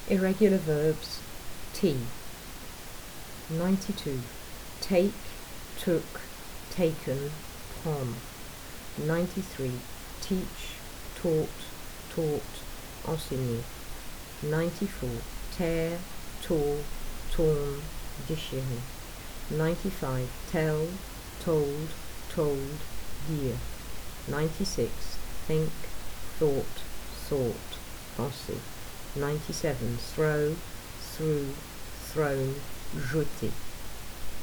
Irregular verbs. T. 92. Take, took, taken, prendre. 93. Teach, taught, enseigner. 94. Tear, tore, torn, déchiré. 95. Tell, told, dire. 96. Think, thought, penser. 97. Throw, threw, thrown, jeter.